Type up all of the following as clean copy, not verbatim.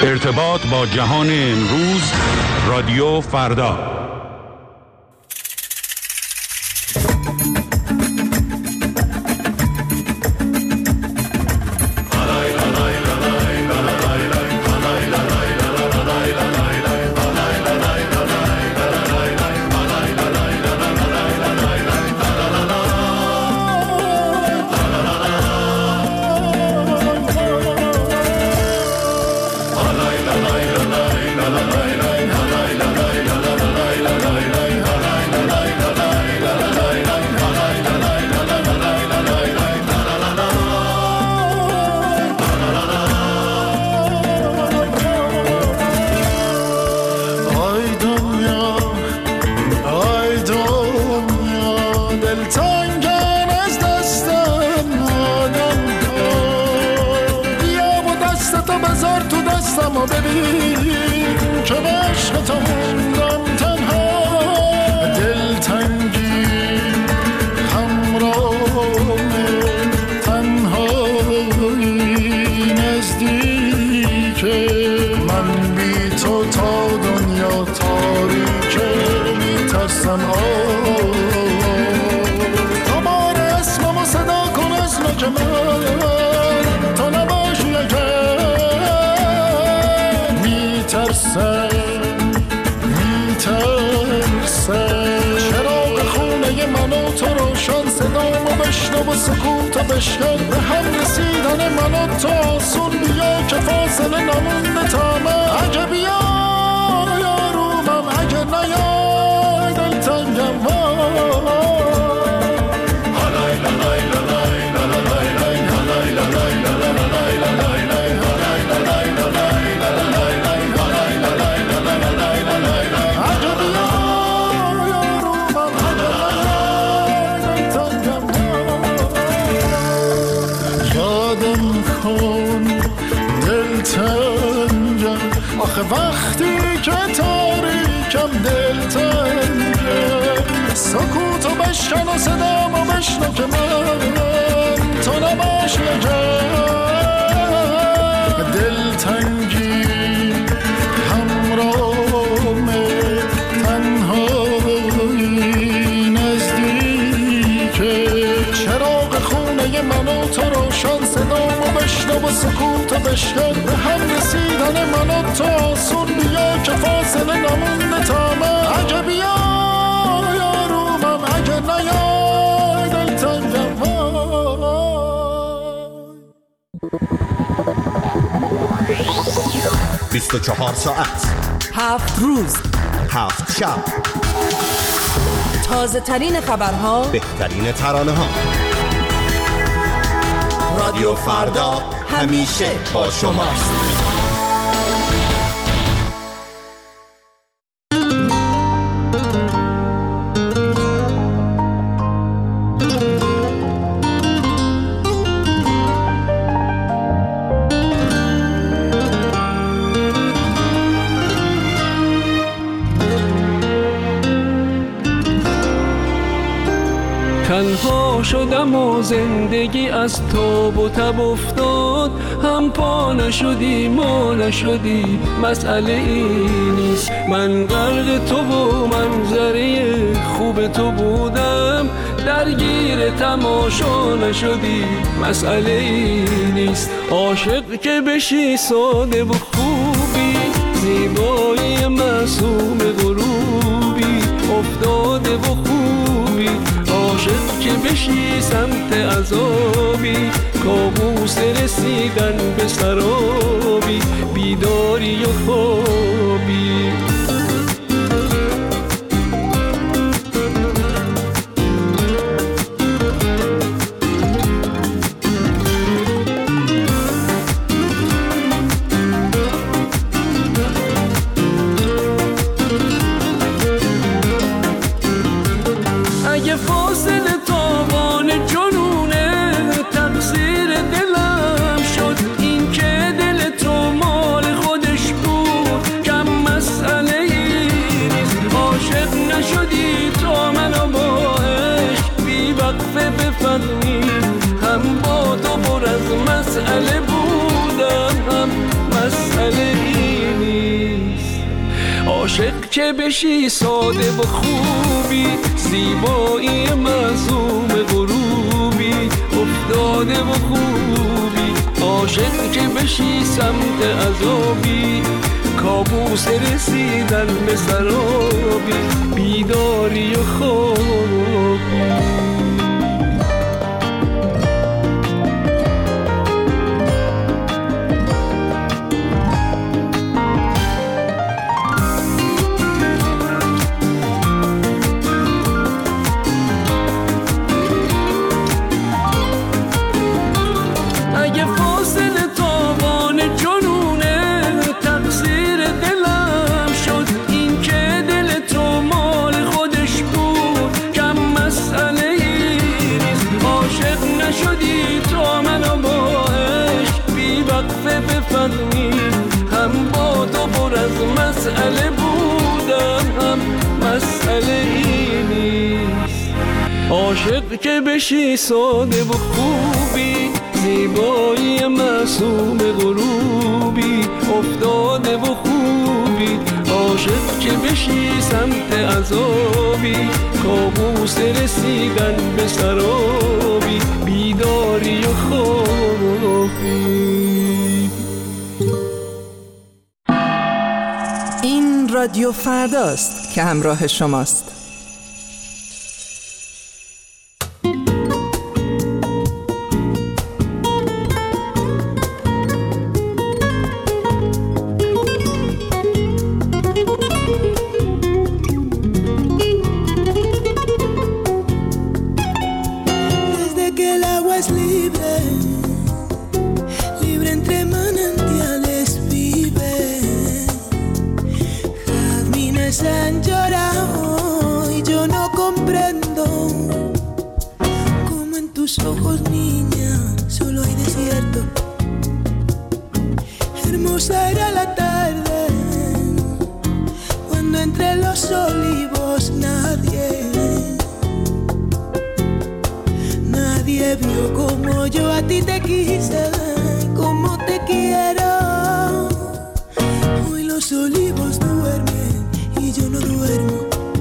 ارتباط با جهان امروز، رادیو فردا. و سکوت بشکن به هم رسیدن من و تو آسون بیا که فاصله نمونده تا من اگه بیا یارومم اگه نیای دلتنگم آخه وقتی که تاریکم دلتنگه سکوتو بشکن و صدامو بشنو که من تو نباش نگه دلتنگی همراهمه تنهایی نزدیکه چراغ خونه من و تو روشن صدامو بشنو و سکوتو بشکن به هم رسیدن من و تو آسون بیا که فاصله نمونده تا من اگه بیا یارومم اگه نیای دلتنگم 24 ساعت 7 روز 7 شب تازه ترین خبرها، بهترین ترانه ها. رادیو فردا همیشه با شماست. تنها شدم و زندگی از تاب و تب افتاد هم پا نشدی ما نشدی مسئله ای نیست من غرق تو و منظره خوب تو بودم درگیر تماشا نشدی مسئله ای نیست عاشق که بشی ساده و خوبی زیبایی معصوم غروبی افتاده و خوبی عاشق که بشی سمت عذابی کابوس رسیدن به سرابی بیداری و خوابی که بشی ساده و خوبی، زیبایی معصوم غروبی، افتاده و خوبی، عاشق که بشی سمت عذابی، کابوس رسیدن به سرابی، بیداری و خوابی. هم با تو پر از مسئله بودم، هم مسئله ای نیست. عاشق که بشی ساده و خوبی، زیبایی معصوم غروبی، افتاده و خوبی، عاشق که بشی سمت عذابی، کابوس رسیدن به سرابی، بیداری و خوابی. این رادیو فرداست که همراه شماست. Han llorado y yo no comprendo cómo en tus ojos, niña, solo hay desierto. Hermosa era la tarde cuando entre los olivos nadie vio como yo a ti te quise, como te quiero. Hoy los olivos duermen y yo no duermo.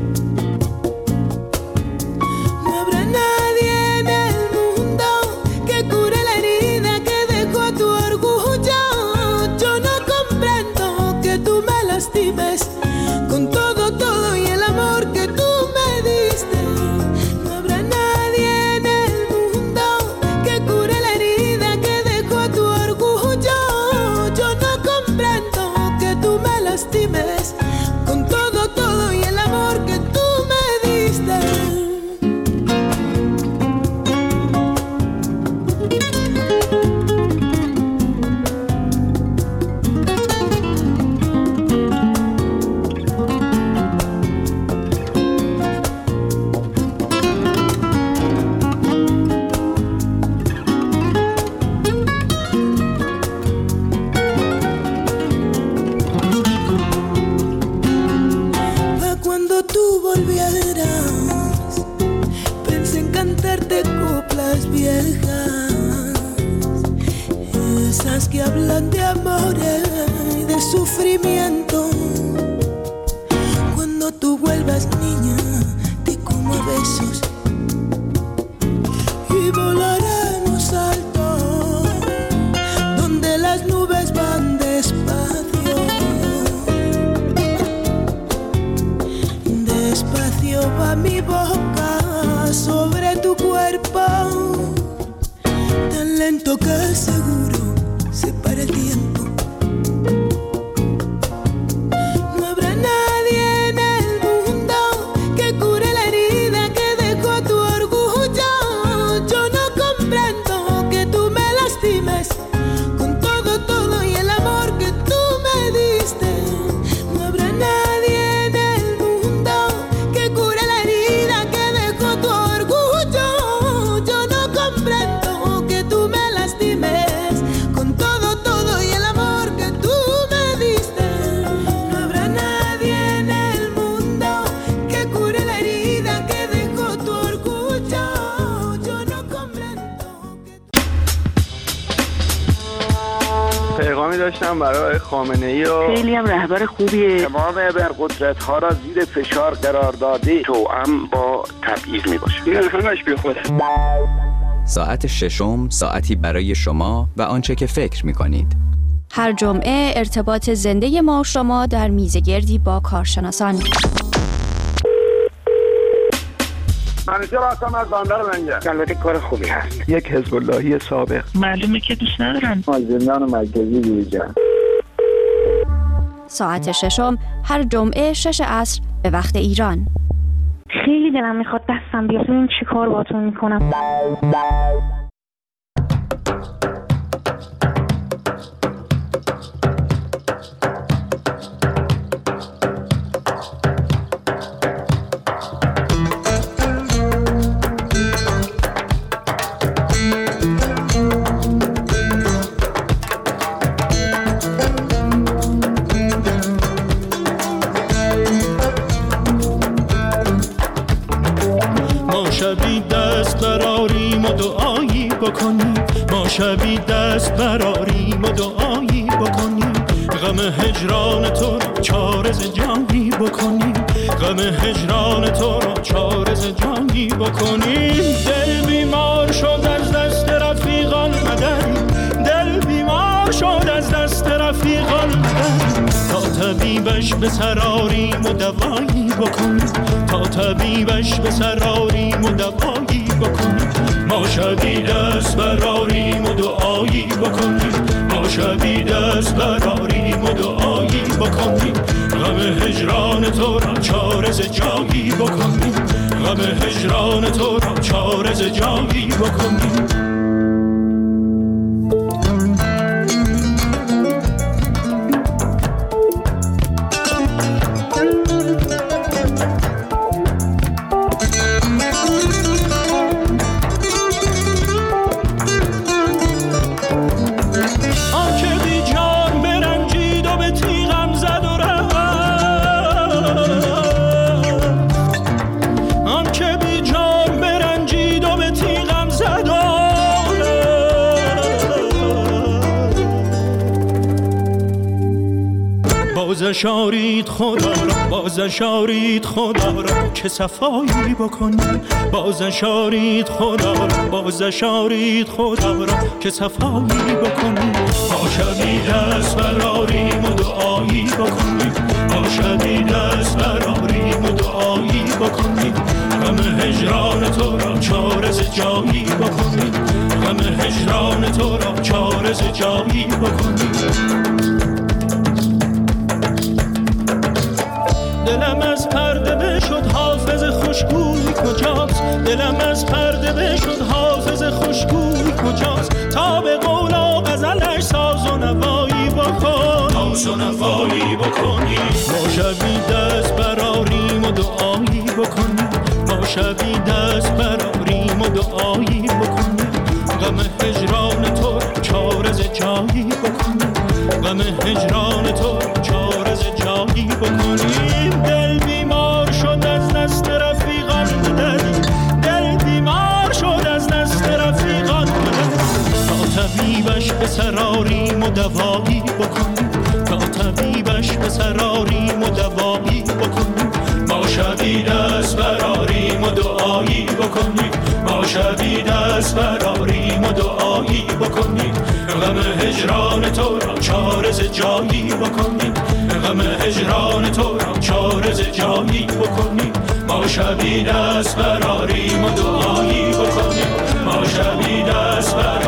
No habrá nadie en el mundo que cure la herida que dejó tu orgullo. Yo no comprendo que tú me lastimes con todo y el amor que tú me diste. No habrá nadie en el mundo que cure la herida que dejó tu orgullo. Yo no comprendo que tú me lastimes con todo y el amor que tú me diste. Cuando tú volvieras, pensé en cantarte coplas viejas, esas que hablan de amores y de sufrimiento. Cuando tú vuelvas, niña, te como a besos y volaremos alto, donde las nubes van despacio. Despacio va mi boca sobre tu cuerpo, tan lento que seguro se para el tiempo. گذاشتم برای خامنه‌ای و خیلی هم رهبر خوبیه. تمام ابرقدرت‌ها را زیر فشار قرار داده، توأم با تبعیض میباشه. این همش بیخوده. ساعت ششم، ساعتی برای شما و آنچه که فکر می‌کنید. هر جمعه ارتباط زنده ما و شما در میزگردی با کارشناسان. منیجر هستم از بندر منجر. البته کار خوبی هست. یک حزب اللهی سابق. معلومه که دوست ندارن. زندان مرکزی دیجان. ساعت ششم هر جمعه 6 عصر به وقت ایران. خیلی دلم میخواد دستم بیاد ببینم چی کار باهاتون میکنم. شبی دست براریم و دعایی بکنیم، ما شبی دست براریم و دعایی بکنیم، غم هجران تو را چارز جانی بکنیم، غم هجران تو را چارز جانی بکنیم. دل بیمار شد از دست رفیقان مدریم، دل بیمار شد از دست رفیقان مدریم، تا طبیبش به سراریم و دوایی بکنیم، تا طبیبش به سراریم و دوایی بکنیم. ما شبی دست براریم و دعایی بکنیم، ما شبی دست براریم و دعایی بکنیم، غم هجران تو را چارز جایی بکنیم، غم هجران تو را چارز جایی بکنیم. بازشارید خدا را، بازشارید خدا را که صفایی بکنیم، بازشارید خدا را، بازشارید خدا را که صفایی بکنیم. ما شبی دست براریم و دعایی بکنیم، ما شبی دست براریم و دعایی بکنیم، غم هجران تو را چارز جایی بکنیم، غم هجران تو را چارز جایی بکنیم. دلم از پرده بشد حافظ خوشگوی کجاست، دلم از پرده بشد حافظ خوشگوی کجاست، تا به قول و غزلش ساز و نوایی بکن، ساز و نوایی بکنی. ما شبی دست براریم و دعایی بکنیم، ما شبی دست براریم و دعایی بکنیم، غم هجران تو چارز جایی بکنیم، غم هجران تو چارز جایی بکنیم. دل بیمار شد از دست رفیقان مدد، دل بیمار شد از دست رفیقان مدد، تا طبیبش به سراریم و دوایی بکنیم، تا طبیبش به سراریم و دوایی بکنیم. ما شبی دست براریم و دعایی بکنیم، ما شبی دست براریم و دعایی بکنیم، غم هجران تو را چارز جایی بکنیم، غم هجران تو را چارز جایی بکنیم. ما شبی دست براریم و دعایی بکنیم، ما شبی دست براریم